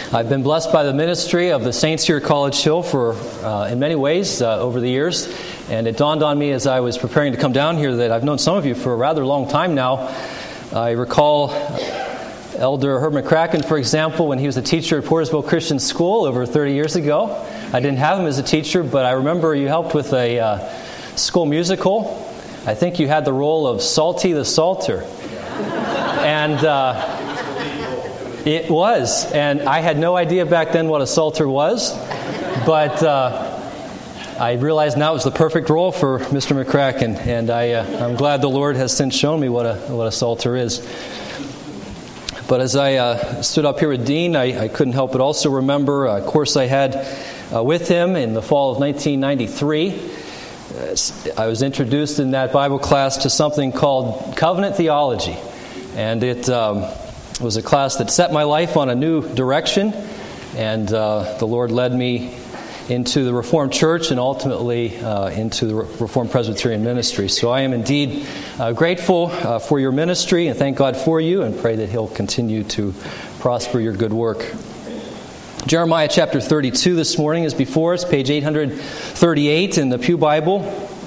I've been blessed by the ministry of the saints here at College Hill in many ways over the years, and it dawned on me as I was preparing to come down here that I've known some of you for a rather long time now. I recall Elder Herb McCracken, for example, when he was a teacher at Portersville Christian School over 30 years ago. I didn't have him as a teacher, but I remember you helped with a school musical. I think you had the role of Salty the Salter. And it was. And I had no idea back then what a salter was. But I realize now it was the perfect role for Mr. McCracken. And I'm glad the Lord has since shown me what a salter is. But as I stood up here with Dean, I couldn't help but also remember a course I had with him in the fall of 1993. I was introduced in that Bible class to something called covenant theology. And it was a class that set my life on a new direction. And the Lord led me into the Reformed Church and ultimately into the Reformed Presbyterian ministry. So I am indeed grateful for your ministry and thank God for you and pray that He'll continue to prosper your good work. Jeremiah chapter 32 this morning is before us, page 838 in the Pew Bible.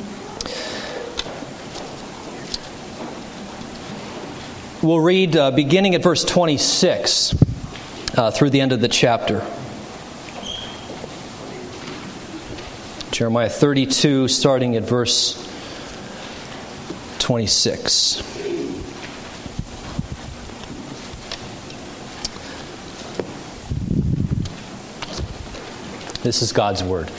We'll read beginning at verse 26 through the end of the chapter. Jeremiah 32, starting at verse 26. This is God's word.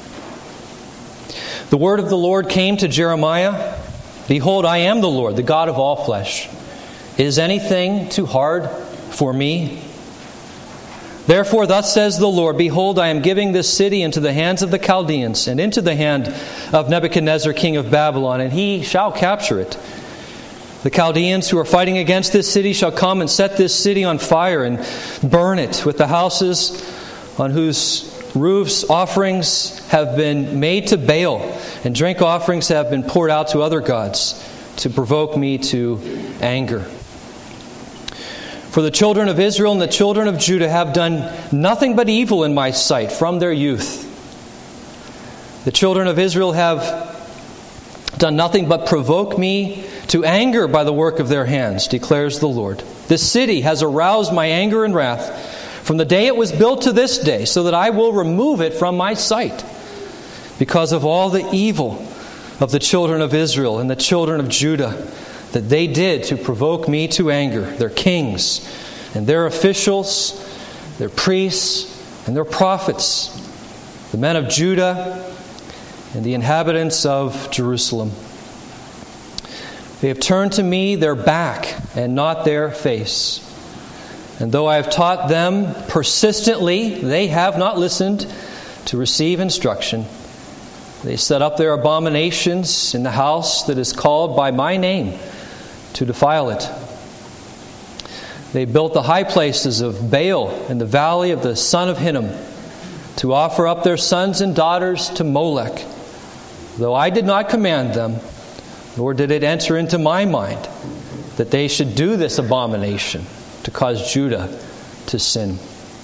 The word of the Lord came to Jeremiah. Behold, I am the Lord, the God of all flesh. Is anything too hard for me? Therefore, thus says the Lord, behold, I am giving this city into the hands of the Chaldeans and into the hand of Nebuchadnezzar, king of Babylon, and he shall capture it. The Chaldeans who are fighting against this city shall come and set this city on fire and burn it with the houses on whose roofs offerings have been made to Baal and drink offerings have been poured out to other gods to provoke me to anger. For the children of Israel and the children of Judah have done nothing but evil in my sight from their youth. The children of Israel have done nothing but provoke me to anger by the work of their hands, declares the Lord. This city has aroused my anger and wrath from the day it was built to this day, so that I will remove it from my sight, because of all the evil of the children of Israel and the children of Judah that they did to provoke me to anger, their kings and their officials, their priests and their prophets, the men of Judah and the inhabitants of Jerusalem. They have turned to me their back and not their face. And though I have taught them persistently, they have not listened to receive instruction. They set up their abominations in the house that is called by my name to defile it. They built the high places of Baal in the valley of the son of Hinnom to offer up their sons and daughters to Molech. Though I did not command them, nor did it enter into my mind that they should do this abomination to cause Judah to sin.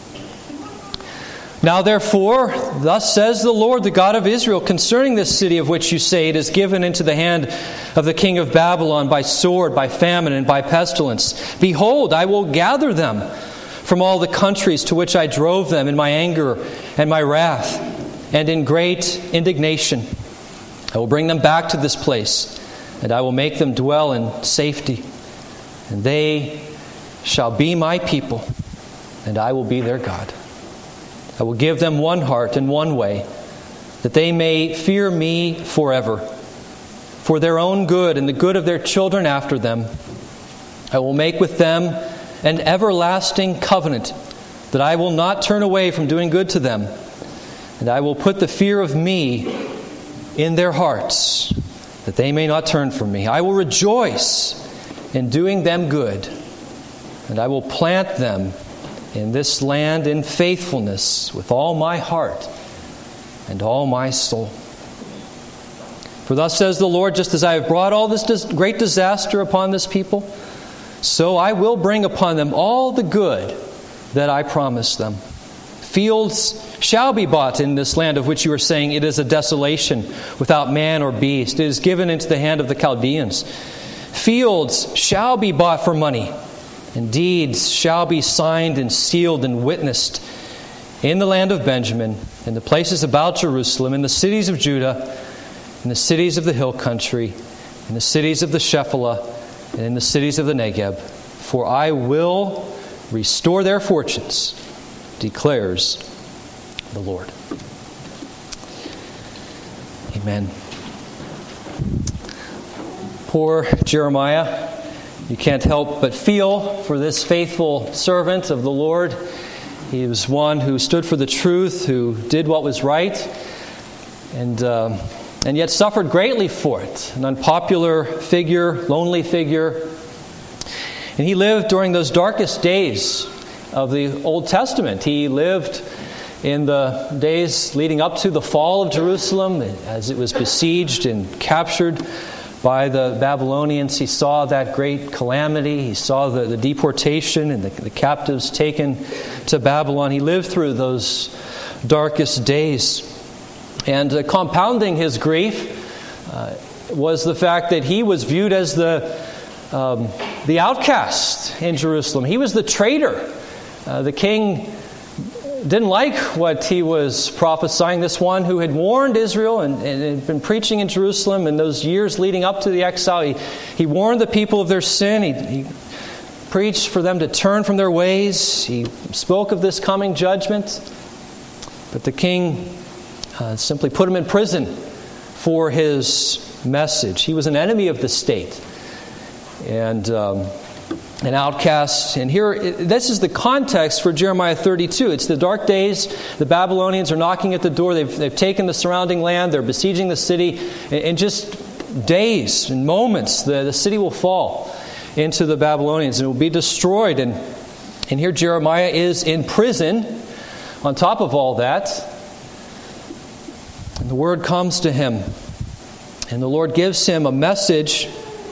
Now therefore, thus says the Lord, the God of Israel, concerning this city of which you say it is given into the hand of the king of Babylon by sword, by famine, and by pestilence. Behold, I will gather them from all the countries to which I drove them in my anger and my wrath and in great indignation. I will bring them back to this place, and I will make them dwell in safety. And they shall be my people, and I will be their God. I will give them one heart and one way, that they may fear me forever. For their own good and the good of their children after them, I will make with them an everlasting covenant, that I will not turn away from doing good to them. And I will put the fear of me in their hearts, that they may not turn from me. I will rejoice in doing them good, and I will plant them in this land in faithfulness with all my heart and all my soul. For thus says the Lord, just as I have brought all this great disaster upon this people, so I will bring upon them all the good that I promised them. Fields shall be bought in this land of which you are saying it is a desolation without man or beast. It is given into the hand of the Chaldeans. Fields shall be bought for money, and deeds shall be signed and sealed and witnessed in the land of Benjamin, in the places about Jerusalem, in the cities of Judah, in the cities of the hill country, in the cities of the Shephelah, and in the cities of the Negeb. For I will restore their fortunes, declares the Lord. Amen. Poor Jeremiah. You can't help but feel for this faithful servant of the Lord. He was one who stood for the truth, who did what was right, and yet suffered greatly for it. An unpopular figure, lonely figure. And he lived during those darkest days of the Old Testament. He lived in the days leading up to the fall of Jerusalem as it was besieged and captured by the Babylonians. He saw that great calamity. He saw the deportation and the captives taken to Babylon. He lived through those darkest days. And compounding his grief was the fact that he was viewed as the outcast in Jerusalem. He was the traitor. The king didn't like what he was prophesying. This one who had warned Israel and had been preaching in Jerusalem in those years leading up to the exile. He warned the people of their sin. He preached for them to turn from their ways. He spoke of this coming judgment. But the king simply put him in prison for his message. He was an enemy of the state and an outcast. And here, this is the context for Jeremiah 32. It's the dark days. The Babylonians are knocking at the door. They've taken the surrounding land. They're besieging the city. In just days and moments, the city will fall into the Babylonians and it will be destroyed. And here Jeremiah is in prison on top of all that. And the word comes to him. And the Lord gives him a message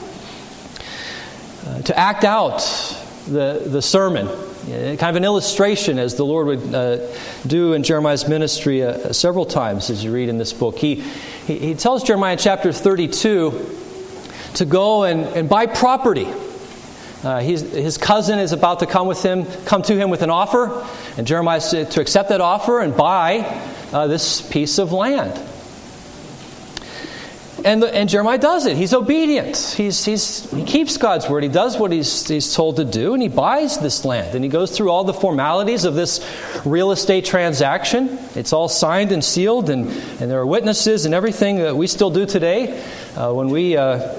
to act out the sermon. Kind of an illustration, as the Lord would do in Jeremiah's ministry several times as you read in this book. He tells Jeremiah in chapter 32 to go and buy property. His cousin is about to come to him with an offer, and Jeremiah is to accept that offer and buy this piece of land. And Jeremiah does it. He's obedient. He keeps God's word. He does what he's told to do, and he buys this land. And he goes through all the formalities of this real estate transaction. It's all signed and sealed, and there are witnesses and everything that we still do today when we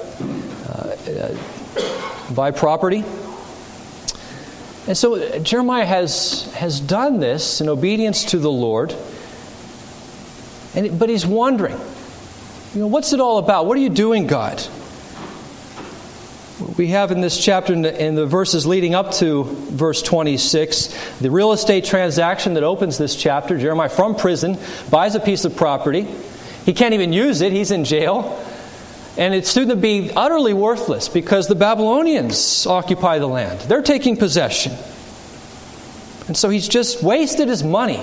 buy property. And so Jeremiah has done this in obedience to the Lord, but he's wondering, what's it all about? What are you doing, God? We have in this chapter, in the verses leading up to verse 26, the real estate transaction that opens this chapter. Jeremiah, from prison, buys a piece of property. He can't even use it. He's in jail. And it's soon to be utterly worthless because the Babylonians occupy the land. They're taking possession. And so he's just wasted his money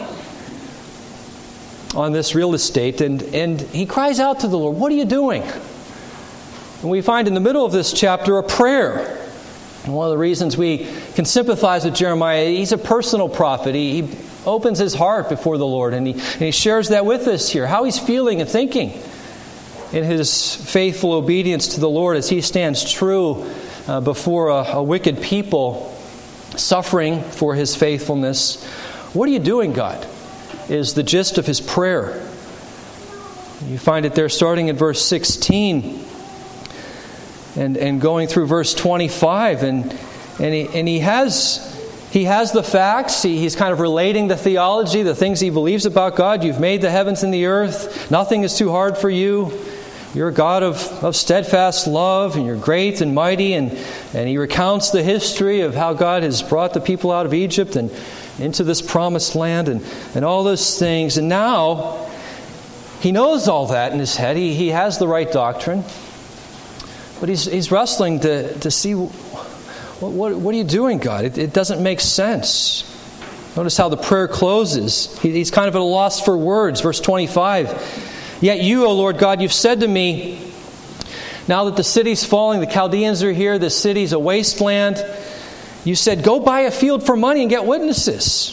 on this real estate, and he cries out to the Lord, "What are you doing?" And we find in the middle of this chapter a prayer. And one of the reasons we can sympathize with Jeremiah, he's a personal prophet. He opens his heart before the Lord, and he shares that with us here, how he's feeling and thinking in his faithful obedience to the Lord as he stands true before a wicked people, suffering for his faithfulness. What are you doing, God? Is the gist of his prayer. You find it there starting at verse 16 and going through verse 25, and he has the facts. He's kind of relating the theology, the things he believes about God. You've made the heavens and the earth. Nothing is too hard for you. You're a God of steadfast love, and you're great and mighty. And he recounts the history of how God has brought the people out of Egypt and into this promised land and all those things. And now he knows all that in his head. He has the right doctrine. But he's wrestling to see, what are you doing, God? It doesn't make sense. Notice how the prayer closes. He's kind of at a loss for words. Verse 25. Yet you, O Lord God, you've said to me, now that the city's falling, the Chaldeans are here, the city's a wasteland, you said, go buy a field for money and get witnesses.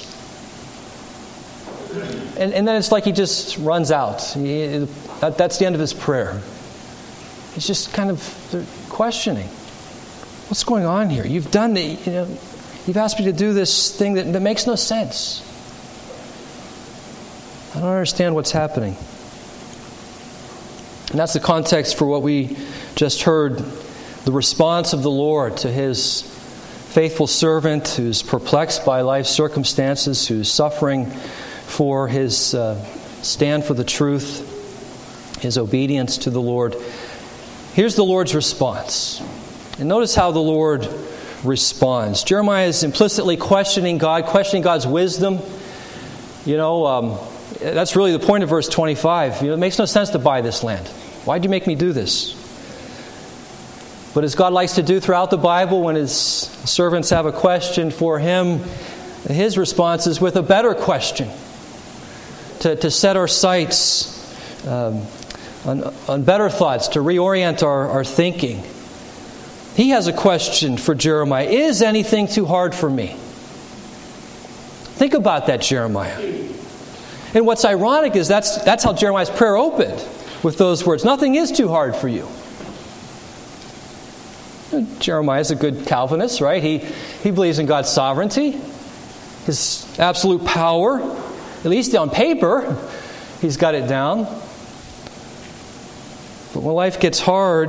And then it's like he just runs out. That's the end of his prayer. He's just kind of questioning. What's going on here? You've done you've asked me to do this thing that makes no sense. I don't understand what's happening. And that's the context for what we just heard, the response of the Lord to his faithful servant who's perplexed by life's circumstances, who's suffering for his stand for the truth, his obedience to the Lord. Here's the Lord's response. And notice how the Lord responds. Jeremiah is implicitly questioning God's wisdom. That's really the point of verse 25. It makes no sense to buy this land. Why'd you make me do this? But as God likes to do throughout the Bible, when his servants have a question for him, his response is with a better question. To set our sights on better thoughts, to reorient our thinking. He has a question for Jeremiah. Is anything too hard for me? Think about that, Jeremiah. And what's ironic is that's how Jeremiah's prayer opened, with those words. Nothing is too hard for you. Jeremiah's a good Calvinist, right? He believes in God's sovereignty, his absolute power, at least on paper. He's got it down. But when life gets hard,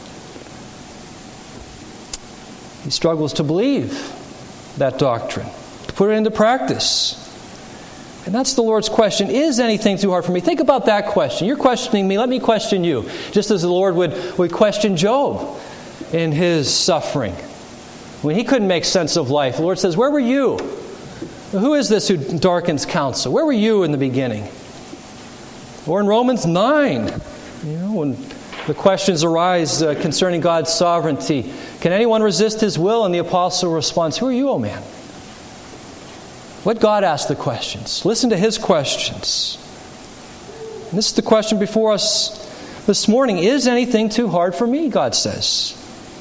he struggles to believe that doctrine, to put it into practice. And that's the Lord's question. Is anything too hard for me? Think about that question. You're questioning me. Let me question you. Just as the Lord would question Job in his suffering. When he couldn't make sense of life, the Lord says, where were you? Who is this who darkens counsel? Where were you in the beginning? Or in Romans 9, when the questions arise concerning God's sovereignty. Can anyone resist his will? And the apostle responds, who are you, O man? Let God ask the questions. Listen to his questions. And this is the question before us this morning. Is anything too hard for me, God says.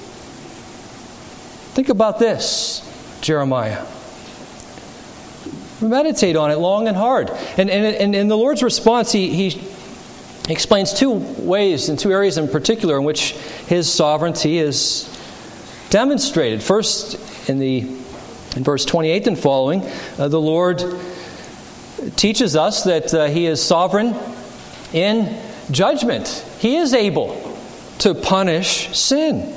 Think about this, Jeremiah. Meditate on it long and hard. And in the Lord's response, he explains two ways, in two areas in particular, in which his sovereignty is demonstrated. First, in verse 28 and following, the Lord teaches us that he is sovereign in judgment. He is able to punish sin.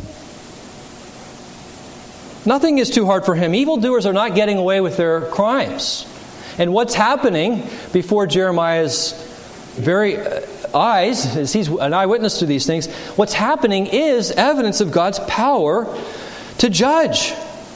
Nothing is too hard for him. Evildoers are not getting away with their crimes. And what's happening before Jeremiah's very eyes, as he's an eyewitness to these things, what's happening is evidence of God's power to judge.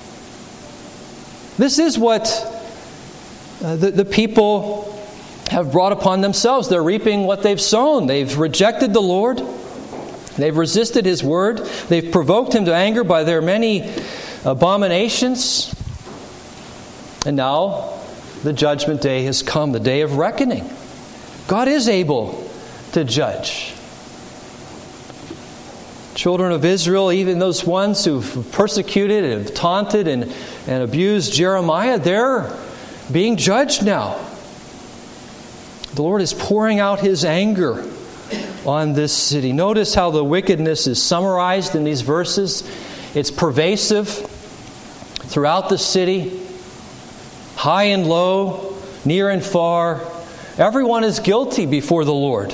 This is what the people have brought upon themselves. They're reaping what they've sown. They've rejected the Lord. They've resisted his word. They've provoked him to anger by their many abominations. And now the judgment day has come, the day of reckoning. God is able to judge. Children of Israel, even those ones who've persecuted and taunted and abused Jeremiah, they're being judged now. The Lord is pouring out his anger on this city. Notice how the wickedness is summarized in these verses. It's pervasive throughout the city, high and low, near and far. Everyone is guilty before the Lord.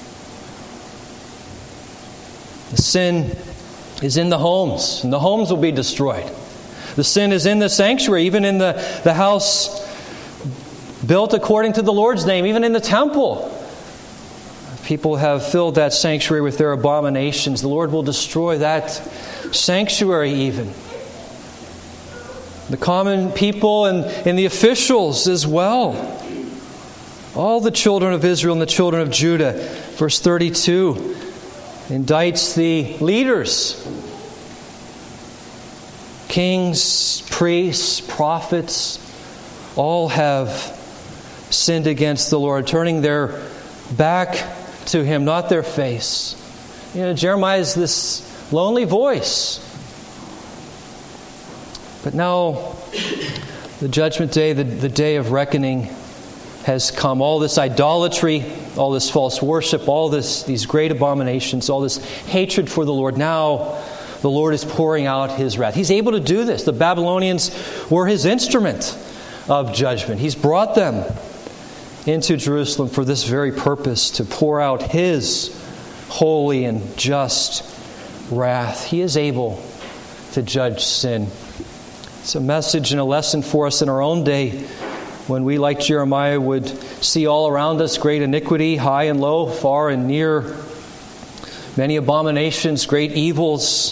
The sin is in the homes, and the homes will be destroyed. The sin is in the sanctuary, even in the house built according to the Lord's name, even in the temple. People have filled that sanctuary with their abominations. The Lord will destroy that sanctuary even. The common people and the officials as well. All the children of Israel and the children of Judah. Verse 32 indicts the leaders. Kings, priests, prophets, All have sinned against the Lord, turning their back to Him, not their face. Jeremiah is this lonely voice. But now, the judgment day, the day of reckoning has come. All this idolatry, all this false worship, all these great abominations, all this hatred for the Lord. Now, the Lord is pouring out His wrath. He's able to do this. The Babylonians were His instrument of judgment. He's brought them into Jerusalem for this very purpose, to pour out His holy and just wrath. He is able to judge sin. It's a message and a lesson for us in our own day when we, like Jeremiah, would see all around us great iniquity, high and low, far and near, many abominations, great evils.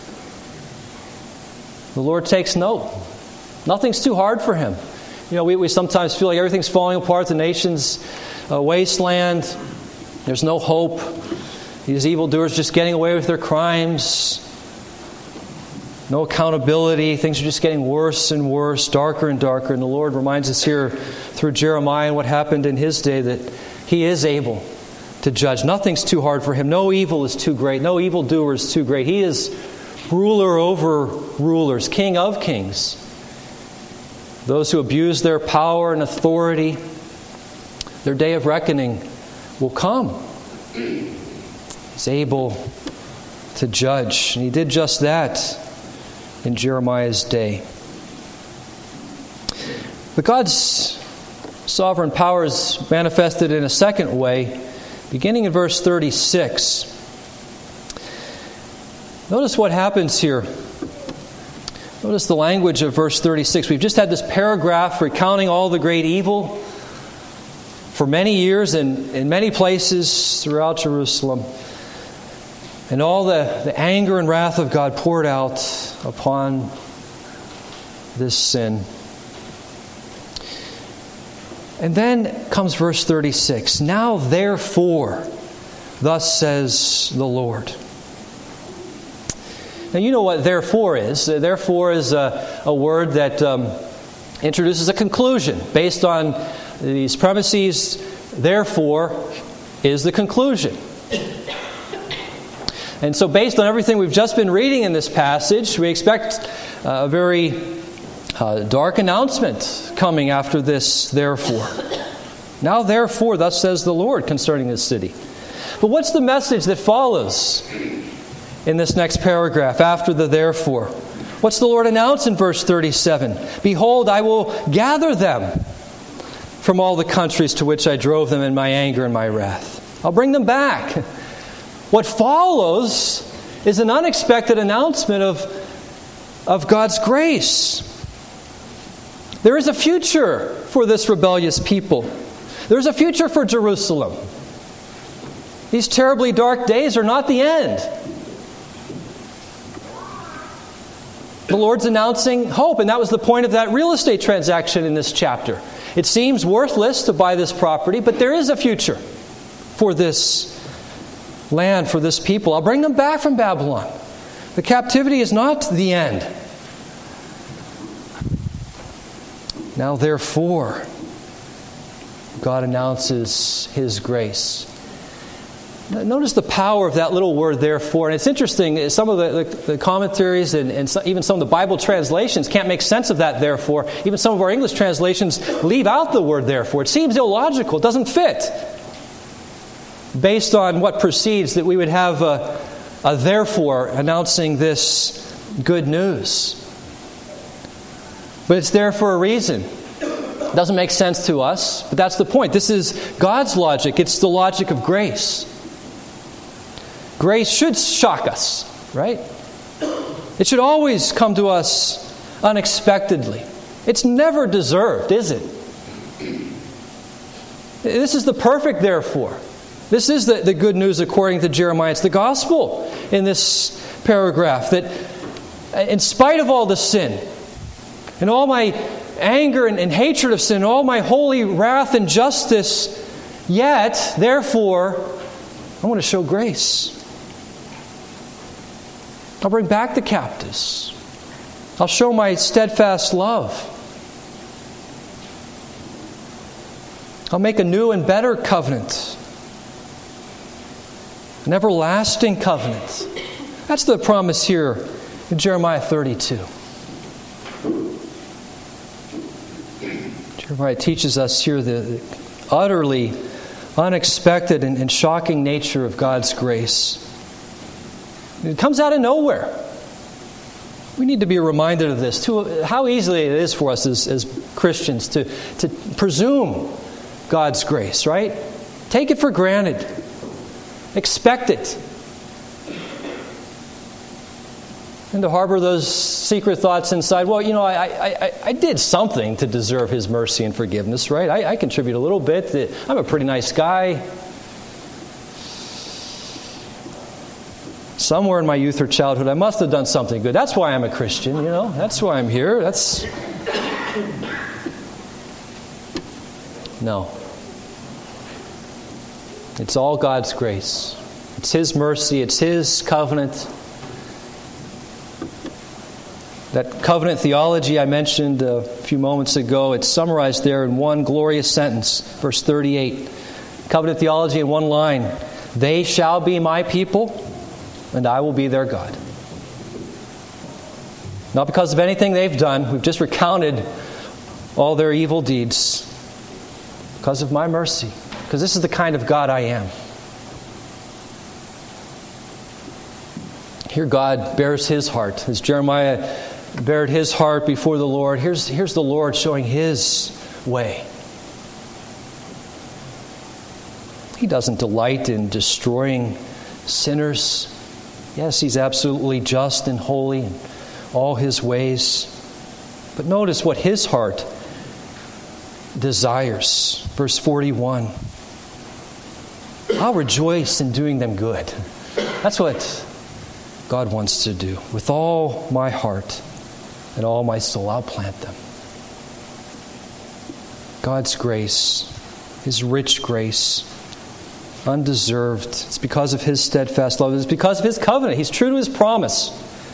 The Lord takes note. Nothing's too hard for Him. We sometimes feel like everything's falling apart. The nation's a wasteland. There's no hope. These evildoers just getting away with their crimes. No accountability. Things are just getting worse and worse, darker and darker. And the Lord reminds us here through Jeremiah and what happened in his day that He is able to judge. Nothing's too hard for Him. No evil is too great. No evildoer is too great. He is ruler over rulers, King of kings. Those who abuse their power and authority, their day of reckoning will come. He's able to judge. And He did just that in Jeremiah's day. But God's sovereign power is manifested in a second way, beginning in verse 36. Notice what happens here. Notice the language of verse 36. We've just had this paragraph recounting all the great evil for many years and in many places throughout Jerusalem. And all the anger and wrath of God poured out upon this sin. And then comes verse 36. Now therefore, thus says the Lord. Now you know what therefore is. Therefore is a word that introduces a conclusion. Based on these premises, therefore is the conclusion. And so based on everything we've just been reading in this passage, we expect a very dark announcement coming after this therefore. Now therefore, thus says the Lord concerning this city. But what's the message that follows in this next paragraph after the therefore? What's the Lord announce in verse 37? Behold, I will gather them from all the countries to which I drove them in my anger and my wrath. I'll bring them back. What follows is an unexpected announcement of God's grace. There is a future for this rebellious people. There's a future for Jerusalem. These terribly dark days are not the end. The Lord's announcing hope, and that was the point of that real estate transaction in this chapter. It seems worthless to buy this property, but there is a future for this land, for this people. I'll bring them back from Babylon. The captivity is not the end. Now, therefore, God announces His grace. Notice the power of that little word, therefore. And it's interesting, some of the commentaries and even some of the Bible translations can't make sense of that therefore. Even some of our English translations leave out the word therefore. It seems illogical. It doesn't fit. Based on what precedes, that we would have a therefore announcing this good news. But it's there for a reason. It doesn't make sense to us, but that's the point. This is God's logic. It's the logic of grace. Grace should shock us, right? It should always come to us unexpectedly. It's never deserved, is it? This is the perfect therefore. This is the good news according to Jeremiah. It's the gospel in this paragraph that in spite of all the sin and all my anger and hatred of sin, all my holy wrath and justice, yet, therefore, I want to show grace. I'll bring back the captives. I'll show my steadfast love. I'll make a new and better covenant. An everlasting covenant. That's the promise here in Jeremiah 32. Jeremiah teaches us here the utterly unexpected and shocking nature of God's grace. It comes out of nowhere. We need to be reminded of this, too, how easily it is for us as Christians to presume God's grace, right? Take it for granted. Expect it. And to harbor those secret thoughts inside, well, I did something to deserve His mercy and forgiveness, right? I contribute a little bit. I'm a pretty nice guy. Somewhere in my youth or childhood, I must have done something good. That's why I'm a Christian, That's why I'm here. No. It's all God's grace. It's His mercy. It's His covenant. That covenant theology I mentioned a few moments ago, it's summarized there in one glorious sentence, verse 38. Covenant theology in one line. They shall be my people, and I will be their God. Not because of anything they've done. We've just recounted all their evil deeds. Because of my mercy. Because this is the kind of God I am. Here God bears His heart. As Jeremiah bared his heart before the Lord, here's the Lord showing His way. He doesn't delight in destroying sinners. Yes, He's absolutely just and holy in all His ways. But notice what His heart desires. Verse 41. I'll rejoice in doing them good. That's what God wants to do. With all my heart and all my soul, I'll plant them. God's grace, His rich grace, undeserved. It's because of His steadfast love. It's because of His covenant. He's true to His promise.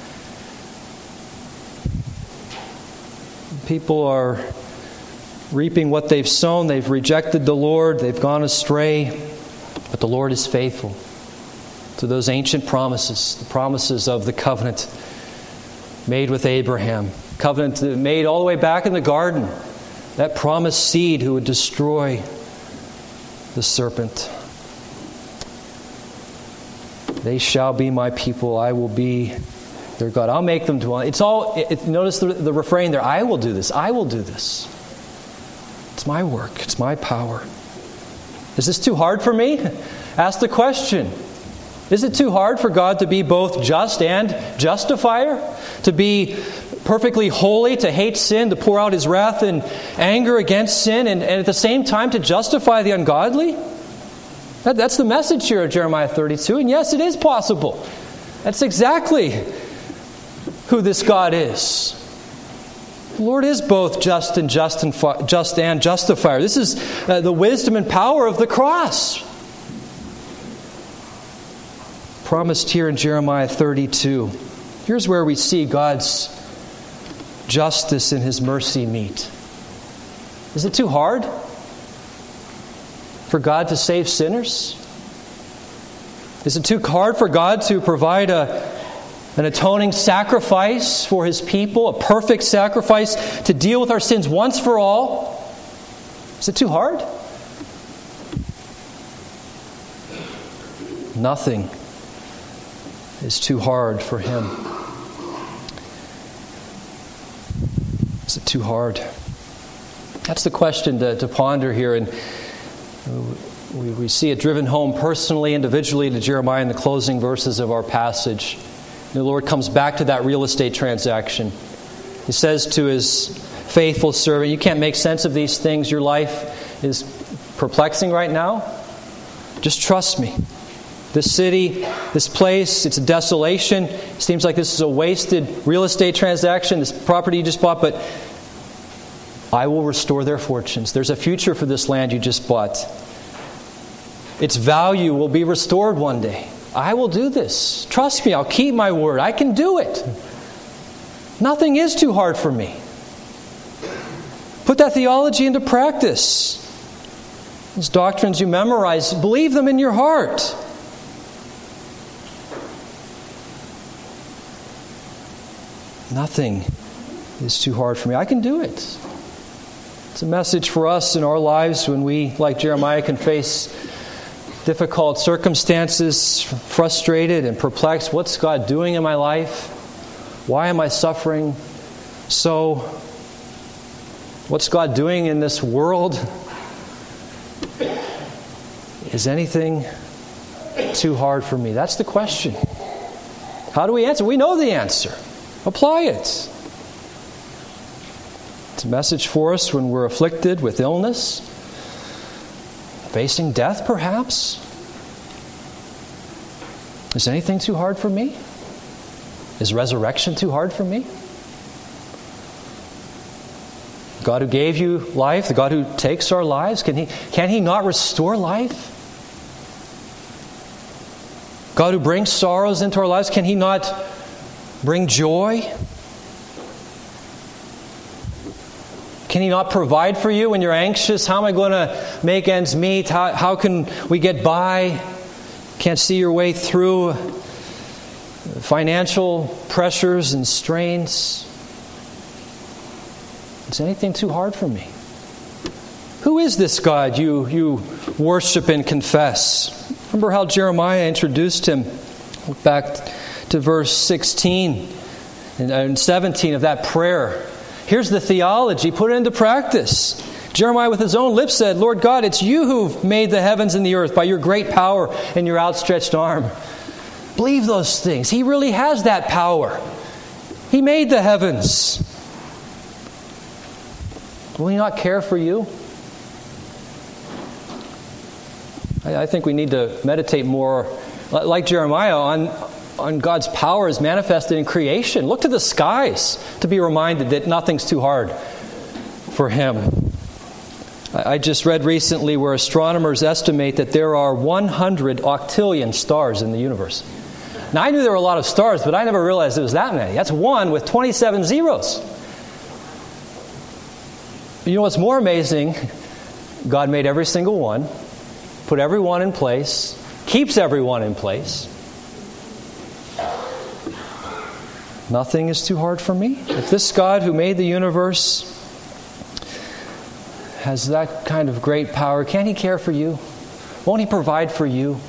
People are reaping what they've sown. They've rejected the Lord. They've gone astray. But the Lord is faithful to those ancient promises, the promises of the covenant made with Abraham, covenant made all the way back in the garden, that promised seed who would destroy the serpent. They shall be my people, I will be their God. I'll make them dwell. Notice the refrain there, I will do this, I will do this. It's my work, it's my power. Is this too hard for me? Ask the question. Is it too hard for God to be both just and justifier? To be perfectly holy, to hate sin, to pour out His wrath and anger against sin, and at the same time to justify the ungodly? That's the message here of Jeremiah 32. And yes, it is possible. That's exactly who this God is. The Lord is both just and justifier. This is the wisdom and power of the cross. Promised here in Jeremiah 32. Here's where we see God's justice and His mercy meet. Is it too hard for God to save sinners? Is it too hard for God to provide an atoning sacrifice for His people, a perfect sacrifice to deal with our sins once for all? Is it too hard? Nothing is too hard for Him. Is it too hard? That's the question to ponder here. And we see it driven home personally, individually to Jeremiah in the closing verses of our passage. The Lord comes back to that real estate transaction. He says to His faithful servant, you can't make sense of these things. Your life is perplexing right now. Just trust me. This city, this place, it's a desolation. It seems like this is a wasted real estate transaction, this property you just bought, but I will restore their fortunes. There's a future for this land you just bought. Its value will be restored one day. I will do this. Trust me, I'll keep my word. I can do it. Nothing is too hard for me. Put that theology into practice. Those doctrines you memorize, believe them in your heart. Nothing is too hard for me. I can do it. It's a message for us in our lives when we, like Jeremiah, can face difficult circumstances, frustrated and perplexed. What's God doing in my life? Why am I suffering so? What's God doing in this world? Is anything too hard for me? That's the question. How do we answer? We know the answer. Apply it. It's a message for us when we're afflicted with illness, facing death perhaps. Is anything too hard for me? Is resurrection too hard for me? God who gave you life, the God who takes our lives, can He not restore life? God who brings sorrows into our lives, can He not bring joy? Can He not provide for you when you're anxious? How am I going to make ends meet? How can we get by? Can't see your way through financial pressures and strains. Is anything too hard for me? Who is this God you worship and confess? Remember how Jeremiah introduced Him. Look back to verse 16 and 17 of that prayer. Here's the theology. Put it into practice. Jeremiah with his own lips said, Lord God, it's you who've made the heavens and the earth by your great power and your outstretched arm. Believe those things. He really has that power. He made the heavens. Will He not care for you? I think we need to meditate more, like Jeremiah, on God's power as manifested in creation. Look to the skies to be reminded that nothing's too hard for Him. I just read recently where astronomers estimate that there are 100 octillion stars in the universe. Now, I knew there were a lot of stars, but I never realized it was that many. That's one with 27 zeros. You know what's more amazing? God made every single one, put everyone in place, keeps everyone in place. Nothing is too hard for me. If this God who made the universe has that kind of great power, can't He care for you? Won't He provide for you?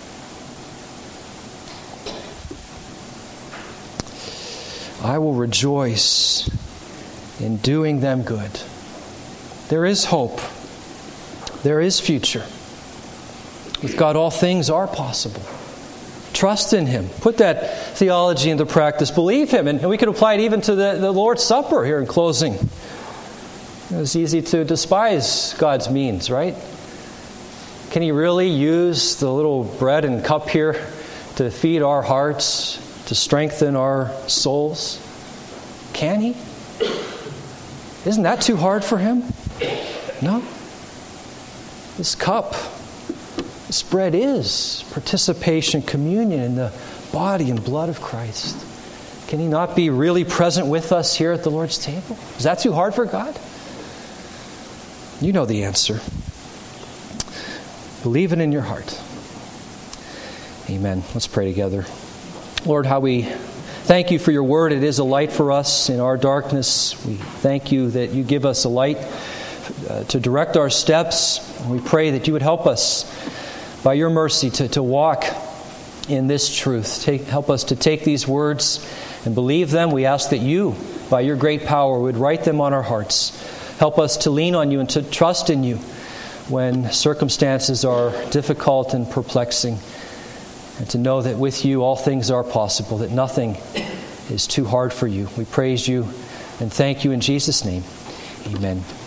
I will rejoice in doing them good. There is hope. There is future. With God, all things are possible. Trust in Him. Put that theology into practice. Believe Him. And we can apply it even to the Lord's Supper here in closing. It's easy to despise God's means, right? Can He really use the little bread and cup here to feed our hearts, to strengthen our souls? Can He? Isn't that too hard for Him? No. This cup, this bread is participation, communion in the body and blood of Christ. Can He not be really present with us here at the Lord's table? Is that too hard for God? You know the answer. Believe it in your heart. Amen. Let's pray together. Lord, how we thank You for Your word. It is a light for us in our darkness. We thank You that You give us a light to direct our steps. We pray that You would help us by Your mercy to walk in this truth. Help us to take these words and believe them. We ask that You, by Your great power, would write them on our hearts. Help us to lean on You and to trust in You when circumstances are difficult and perplexing, and to know that with You all things are possible, that nothing is too hard for You. We praise You and thank You in Jesus' name. Amen.